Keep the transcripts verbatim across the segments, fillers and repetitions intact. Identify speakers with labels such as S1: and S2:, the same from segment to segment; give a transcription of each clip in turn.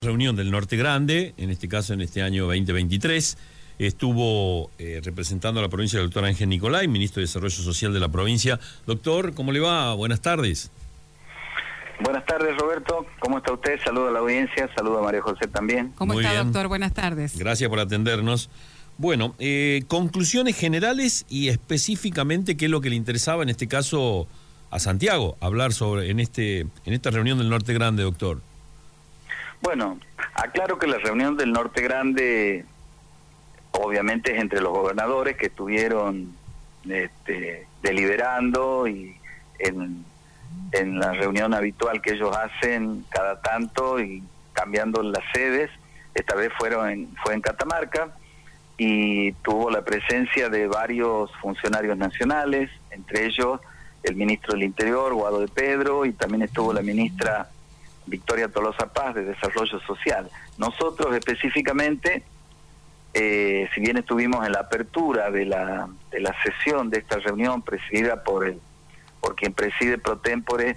S1: reunión del Norte Grande, en este caso en este año veinte veintitrés. Estuvo eh, representando a la provincia el doctor Ángel Nicolay, ministro de Desarrollo Social de la provincia. Doctor, ¿cómo le va? Buenas tardes.
S2: Buenas tardes, Roberto. ¿Cómo está usted? Saludo a la audiencia, saludo a María José también.
S3: ¿Cómo
S1: Muy
S3: está,
S1: bien.
S3: doctor? Buenas tardes.
S1: Gracias por atendernos. Bueno, eh, conclusiones generales y específicamente qué es lo que le interesaba en este caso a Santiago, hablar sobre en este en esta reunión del Norte Grande, doctor.
S2: Bueno, aclaro que la reunión del Norte Grande obviamente es entre los gobernadores que estuvieron este, deliberando y en, en la reunión habitual que ellos hacen cada tanto y cambiando las sedes. Esta vez fueron en, fue en Catamarca y tuvo la presencia de varios funcionarios nacionales, entre ellos el ministro del Interior, Guado de Pedro, y también estuvo la ministra Victoria Tolosa Paz de Desarrollo Social. Nosotros específicamente, eh, si bien estuvimos en la apertura de la de la sesión de esta reunión presidida por el por quien preside pro tempore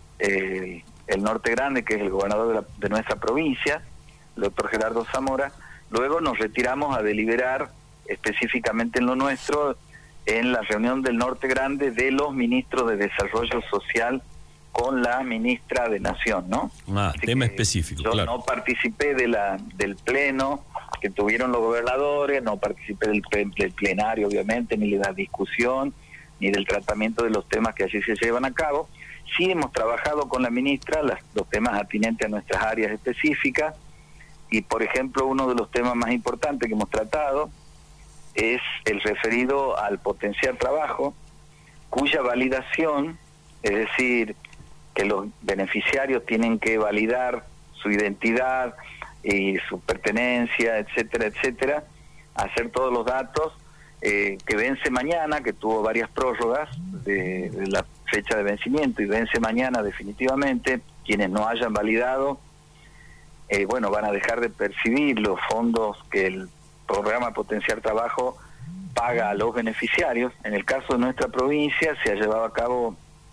S2: eh, el Norte Grande, que es el gobernador de, la, de nuestra provincia, el doctor Gerardo Zamora, luego nos retiramos a deliberar específicamente en lo nuestro, en la reunión del Norte Grande de los ministros de Desarrollo Social con la ministra de Nación, ¿no?
S1: Ah,
S2: Así
S1: tema
S2: que
S1: específico,
S2: yo
S1: claro.
S2: no participé de la del pleno que tuvieron los gobernadores, no participé del, del plenario, obviamente, ni de la discusión, ni del tratamiento de los temas que allí se llevan a cabo. Sí hemos trabajado con la ministra las, los temas atinentes a nuestras áreas específicas, y por ejemplo uno de los temas más importantes que hemos tratado es el referido al potenciar trabajo, cuya validación, es decir, que los beneficiarios tienen que validar su identidad y su pertenencia, etcétera, etcétera, hacer todos los datos, eh, que vence mañana, que tuvo varias prórrogas de, de la fecha de vencimiento y vence mañana definitivamente. Quienes no hayan validado, eh, bueno, van a dejar de percibir los fondos que el programa Potenciar Trabajo paga a los beneficiarios. En el caso de nuestra provincia se ha llevado a cabo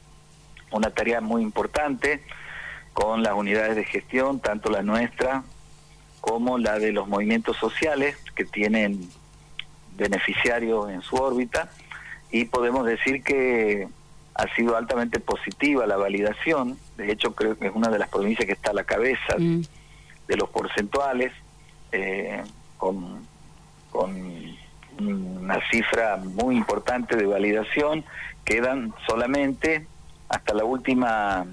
S2: una tarea muy importante con las unidades de gestión, tanto la nuestra como la de los movimientos sociales que tienen beneficiarios en su órbita, y podemos decir que ha sido altamente positiva la validación. De hecho, creo que es una de las provincias que está a la cabeza mm. de los porcentuales, eh, con, con una cifra muy importante de validación. Quedan solamente, hasta la última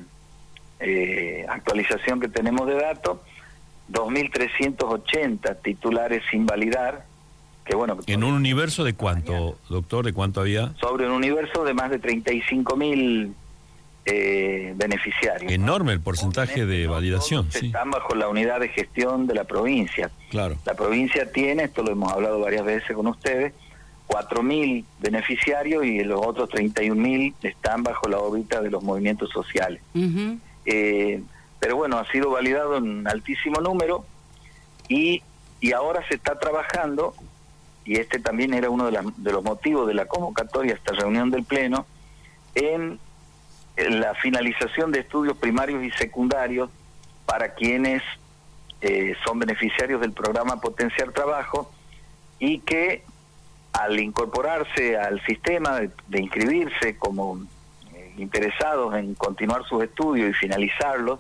S2: eh, actualización que tenemos de datos, dos mil trescientos ochenta titulares sin validar, que bueno... Que
S1: ¿En un universo de cuánto, mañana, doctor, de cuánto había?
S2: Sobre un universo de más de treinta y cinco mil eh, beneficiarios.
S1: Enorme el porcentaje de
S2: no
S1: validación.
S2: Todos
S1: sí.
S2: Están bajo la unidad de gestión de la provincia.
S1: Claro.
S2: La provincia tiene, esto lo hemos hablado varias veces con ustedes, cuatro mil beneficiarios y los otros treinta y un mil están bajo la órbita de los movimientos sociales. Uh-huh. eh, pero bueno, ha sido validado en altísimo número y, y ahora se está trabajando, y este también era uno de, la, de los motivos de la convocatoria a esta reunión del Pleno, en, en la finalización de estudios primarios y secundarios para quienes eh, son beneficiarios del programa Potenciar Trabajo, y que al incorporarse al sistema de, de inscribirse como eh, interesados en continuar sus estudios y finalizarlos,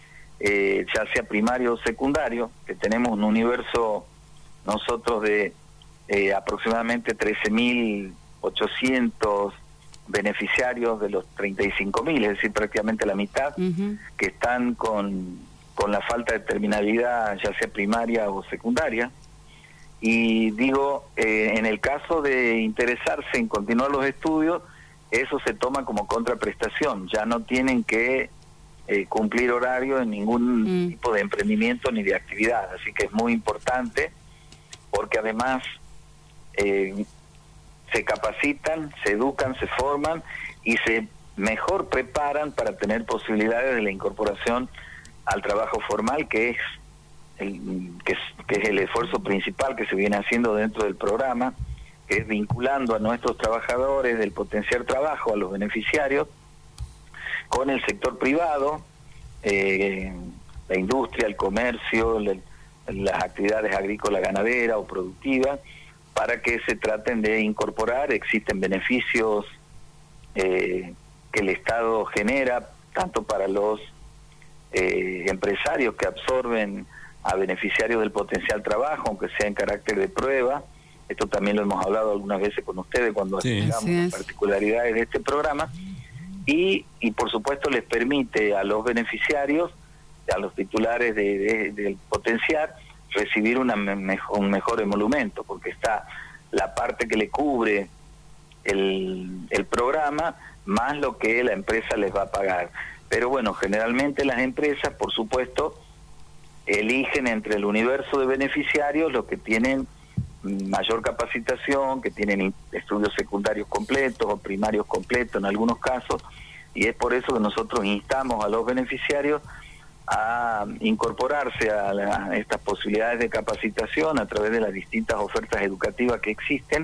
S2: eh, ya sea primario o secundario, que tenemos un universo nosotros de eh, aproximadamente trece mil ochocientos beneficiarios de los treinta y cinco mil, es decir, prácticamente la mitad, uh-huh. que están con, con la falta de terminalidad, ya sea primaria o secundaria. Y digo, eh, en el caso de interesarse en continuar los estudios, eso se toma como contraprestación, ya no tienen que eh, cumplir horario en ningún mm. tipo de emprendimiento ni de actividad, así que es muy importante, porque además eh, se capacitan, se educan, se forman y se mejor preparan para tener posibilidades de la incorporación al trabajo formal, que es El, que, es, que es el esfuerzo principal que se viene haciendo dentro del programa, que es vinculando a nuestros trabajadores del Potenciar Trabajo, a los beneficiarios, con el sector privado, eh, la industria, el comercio, la, las actividades agrícolas, ganaderas o productivas, para que se traten de incorporar. Existen beneficios eh, que el Estado genera, tanto para los eh, empresarios que absorben a beneficiarios del potencial trabajo, aunque sea en carácter de prueba. Esto también lo hemos hablado algunas veces con ustedes cuando
S1: sí,
S2: explicamos las particularidades de este programa. Y, y por supuesto les permite a los beneficiarios, a los titulares de, de, del potencial, recibir una mejor, un mejor emolumento, porque está la parte que le cubre el, el programa, más lo que la empresa les va a pagar. Pero bueno, generalmente las empresas, por supuesto, eligen entre el universo de beneficiarios los que tienen mayor capacitación, que tienen estudios secundarios completos o primarios completos en algunos casos, y es por eso que nosotros instamos a los beneficiarios a incorporarse a, la, a estas posibilidades de capacitación a través de las distintas ofertas educativas que existen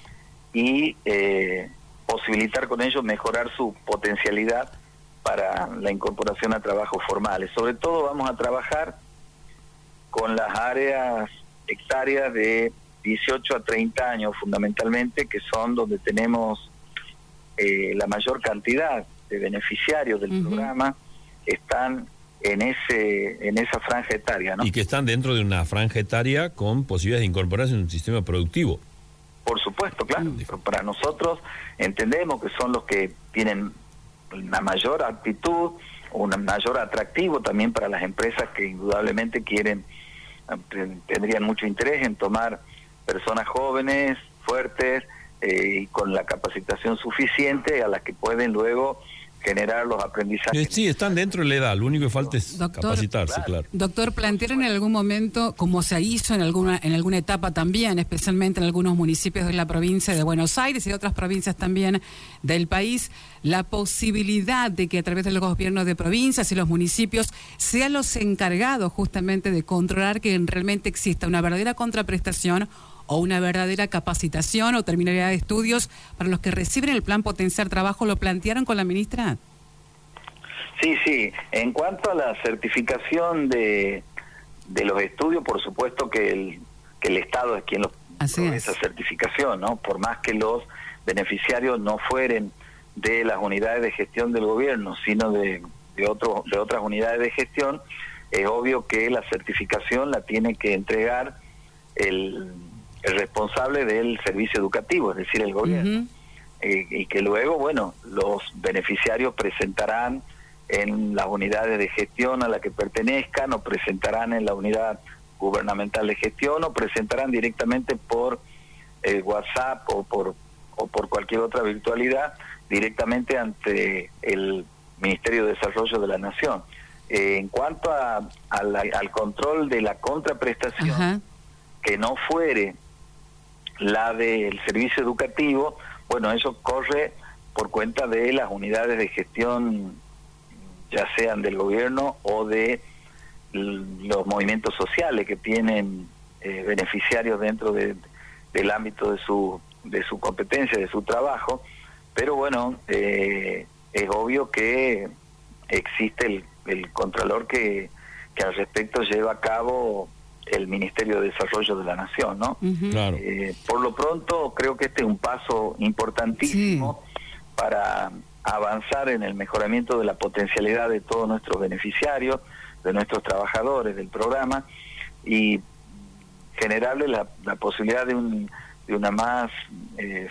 S2: y eh, posibilitar con ellos mejorar su potencialidad para la incorporación a trabajos formales. Sobre todo vamos a trabajar con las áreas hectáreas de dieciocho a treinta años fundamentalmente, que son donde tenemos eh, la mayor cantidad de beneficiarios del uh-huh. programa, están en ese en esa franja etaria, ¿no?
S1: Y que están dentro de una franja etaria con posibilidades de incorporarse en un sistema productivo.
S2: Por supuesto, claro. Uh-huh. Para nosotros entendemos que son los que tienen una mayor aptitud, un mayor atractivo también para las empresas que indudablemente quieren, tendrían mucho interés en tomar personas jóvenes, fuertes eh, y con la capacitación suficiente a las que pueden luego generar los aprendizajes.
S1: Eh, sí, están dentro de la edad, lo único que falta es doctor, capacitarse, claro. claro.
S3: Doctor, ¿plantearon en algún momento, como se hizo en alguna en alguna etapa también, especialmente en algunos municipios de la provincia de Buenos Aires y de otras provincias también del país, la posibilidad de que a través de los gobiernos de provincias y los municipios sean los encargados justamente de controlar que realmente exista una verdadera contraprestación o una verdadera capacitación o terminalidad de estudios para los que reciben el plan Potenciar Trabajo? ¿Lo plantearon con la ministra?
S2: Sí, sí. En cuanto a la certificación de, de los estudios, por supuesto que el, que el Estado es quien los provee esa certificación, ¿no? Por más que los beneficiarios no fueren de las unidades de gestión del gobierno, sino de, de, otro, de otras unidades de gestión, es obvio que la certificación la tiene que entregar el... el responsable del servicio educativo, es decir, el gobierno, uh-huh. eh, y que luego, bueno, los beneficiarios presentarán en las unidades de gestión a la que pertenezcan, o presentarán en la unidad gubernamental de gestión, o presentarán directamente por eh, WhatsApp o por o por cualquier otra virtualidad directamente ante el Ministerio de Desarrollo de la Nación. Eh, en cuanto a, a la, al control de la contraprestación, uh-huh. que no fuere la del servicio educativo, bueno, eso corre por cuenta de las unidades de gestión, ya sean del gobierno o de los movimientos sociales que tienen eh, beneficiarios dentro de, del ámbito de su de su competencia, de su trabajo. Pero bueno, eh, es obvio que existe el, el contralor que, que al respecto lleva a cabo el Ministerio de Desarrollo de la Nación, ¿no?
S1: Uh-huh. Claro.
S2: Eh, por lo pronto, creo que este es un paso importantísimo sí. para avanzar en el mejoramiento de la potencialidad de todos nuestros beneficiarios, de nuestros trabajadores del programa, y generarle la, la posibilidad de, un, de una más eh,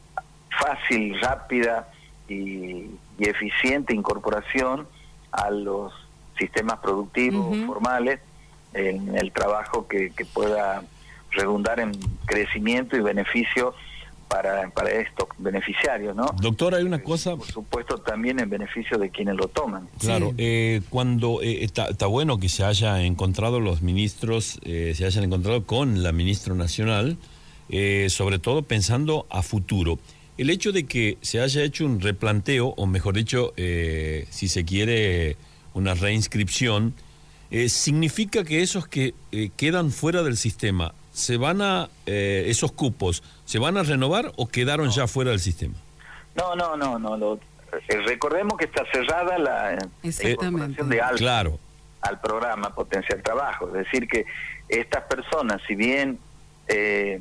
S2: fácil, rápida y, y eficiente incorporación a los sistemas productivos uh-huh. formales, en el trabajo que, que pueda redundar en crecimiento y beneficio para, para estos beneficiarios, ¿no?
S1: Doctor, hay una cosa...
S2: Por supuesto, también en beneficio de quienes lo toman.
S1: Claro,
S2: sí.
S1: eh, cuando eh, está, está bueno que se haya encontrado los ministros, eh, se hayan encontrado con la ministra nacional, eh, sobre todo pensando a futuro. El hecho de que se haya hecho un replanteo, o mejor dicho, eh, si se quiere, una reinscripción, Eh, significa que esos que eh, quedan fuera del sistema, se van a eh, esos cupos, ¿se van a renovar o quedaron no. ya fuera del sistema?
S2: No, no, no, no. Lo, eh, recordemos que está cerrada la, la incorporación de alta.
S1: Claro.
S2: al programa Potenciar Trabajo. Es decir, que estas personas, si bien, eh,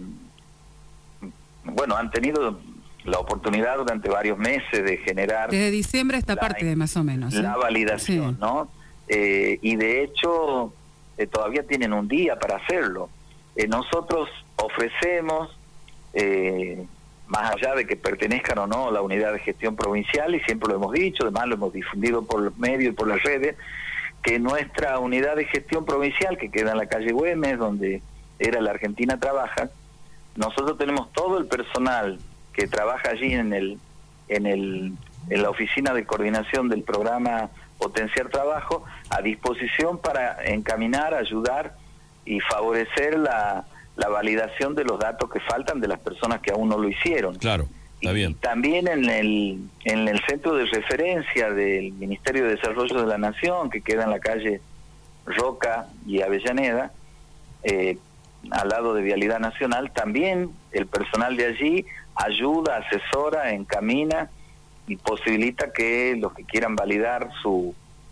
S2: bueno, han tenido la oportunidad durante varios meses de generar...
S3: Desde diciembre esta parte, de más o menos. ¿eh?
S2: La validación, sí. ¿no? Eh, y de hecho, eh, todavía tienen un día para hacerlo. Eh, nosotros ofrecemos... Eh, más allá de que pertenezcan o no a la unidad de gestión provincial, y siempre lo hemos dicho, además lo hemos difundido por los medios y por las redes, que nuestra unidad de gestión provincial, que queda en la calle Güemes, donde era la Argentina Trabaja, nosotros tenemos todo el personal que trabaja allí en el en el en la oficina de coordinación del programa Potenciar Trabajo a disposición para encaminar, ayudar y favorecer la la validación de los datos que faltan de las personas que aún no lo hicieron.
S1: Claro, está bien.
S2: Y también en el en el centro de referencia del Ministerio de Desarrollo de la Nación, que queda en la calle Roca y Avellaneda, eh, al lado de Vialidad Nacional, también el personal de allí ayuda, asesora, encamina y posibilita que los que quieran validar su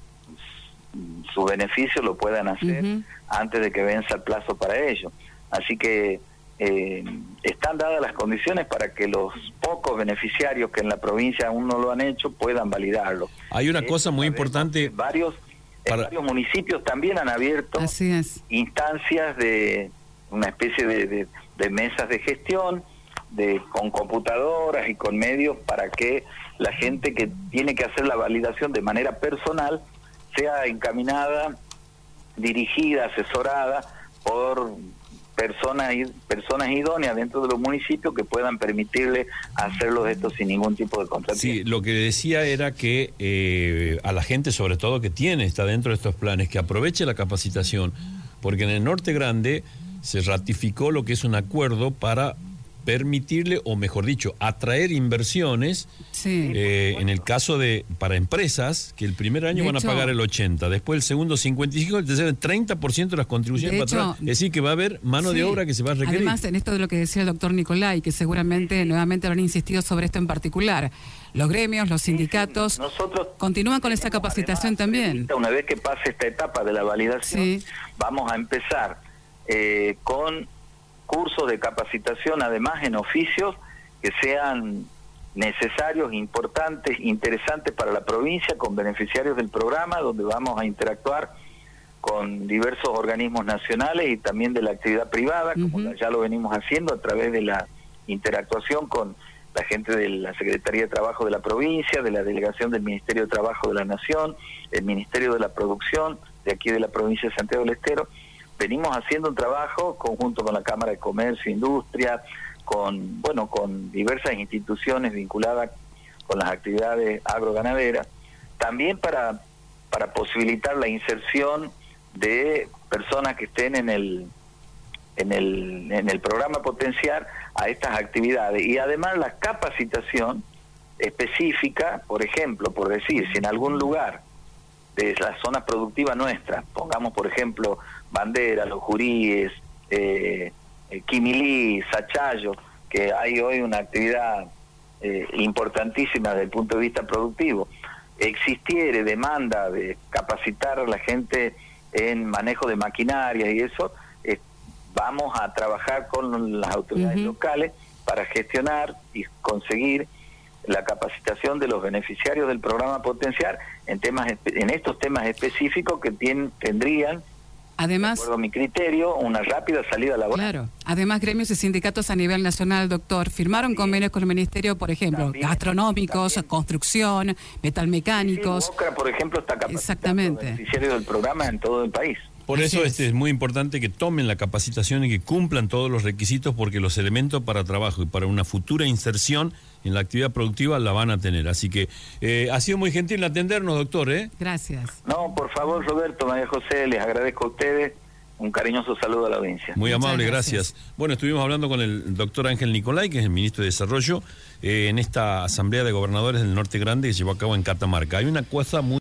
S2: su beneficio lo puedan hacer uh-huh. antes de que venza el plazo para ello. Así que eh, están dadas las condiciones para que los pocos beneficiarios que en la provincia aún no lo han hecho puedan validarlo.
S1: Hay una
S2: eh,
S1: cosa muy importante.
S2: Varios, para... varios municipios también han abierto
S3: Así es.
S2: instancias de una especie de, de, de mesas de gestión de con computadoras y con medios para que la gente que tiene que hacer la validación de manera personal sea encaminada, dirigida, asesorada por personas personas idóneas dentro de los municipios que puedan permitirle hacerlo esto sin ningún tipo de contratiempo.
S1: Sí, lo que decía era que eh, a la gente, sobre todo que tiene, está dentro de estos planes, que aproveche la capacitación, porque en el Norte Grande se ratificó lo que es un acuerdo para permitirle, o mejor dicho, atraer inversiones,
S3: sí.
S1: eh, en el caso de, para empresas, que el primer año
S3: de
S1: van
S3: hecho,
S1: a pagar el ochenta, después el segundo cincuenta y cinco, el tercero el treinta por ciento de las contribuciones
S3: de
S1: para
S3: hecho,
S1: atrás. Es decir, que va a haber mano
S3: sí.
S1: de obra que se va a requerir.
S3: Además, en esto de lo que decía el doctor Nicolai, que seguramente nuevamente habrán insistido sobre esto en particular, los gremios, los sindicatos,
S2: nosotros
S3: continúan con esa capacitación
S2: además,
S3: también.
S2: Una vez que pase esta etapa de la validación,
S3: sí.
S2: vamos a empezar eh, con cursos de capacitación, además en oficios que sean necesarios, importantes, interesantes para la provincia, con beneficiarios del programa, donde vamos a interactuar con diversos organismos nacionales y también de la actividad privada, uh-huh. como ya lo venimos haciendo a través de la interactuación con la gente de la Secretaría de Trabajo de la provincia, de la Delegación del Ministerio de Trabajo de la Nación, el Ministerio de la Producción de aquí de la provincia de Santiago del Estero. Venimos haciendo un trabajo conjunto con la Cámara de Comercio e Industria, con bueno con diversas instituciones vinculadas con las actividades agroganaderas, también para para posibilitar la inserción de personas que estén en el en el en el programa Potenciar a estas actividades, y además la capacitación específica, por ejemplo, por decir, si en algún lugar de la zona productiva nuestra, pongamos por ejemplo Bandera, Los Juríes, eh, Quimilí, Sachayo, que hay hoy una actividad eh, importantísima desde el punto de vista productivo, existiere demanda de capacitar a la gente en manejo de maquinaria y eso, eh, vamos a trabajar con las autoridades uh-huh. locales para gestionar y conseguir la capacitación de los beneficiarios del programa Potenciar en temas en estos temas específicos que tienen, tendrían,
S3: además,
S2: de acuerdo a mi criterio, una rápida salida laboral.
S3: Claro. Además, gremios y sindicatos a nivel nacional, doctor, firmaron sí. convenios con el Ministerio, por ejemplo, también, gastronómicos, también. construcción, metalmecánicos.
S2: Sí, Boca, por ejemplo, está capacitando a los beneficiarios del programa en todo el país.
S1: Por
S3: Así
S1: eso
S3: es.
S1: este es muy importante que tomen la capacitación y que cumplan todos los requisitos, porque los elementos para trabajo y para una futura inserción en la actividad productiva la van a tener. Así que eh, ha sido muy gentil en atendernos, doctor. ¿eh?
S3: Gracias.
S2: No, por favor, Roberto, María José, les agradezco a ustedes. Un cariñoso saludo a la audiencia.
S1: Muy
S3: Muchas
S1: amable,
S3: gracias.
S1: gracias. Bueno, estuvimos hablando con el doctor Ángel Nicolai, que es el ministro de Desarrollo, eh, en esta Asamblea de Gobernadores del Norte Grande que se llevó a cabo en Catamarca. Hay una cosa muy...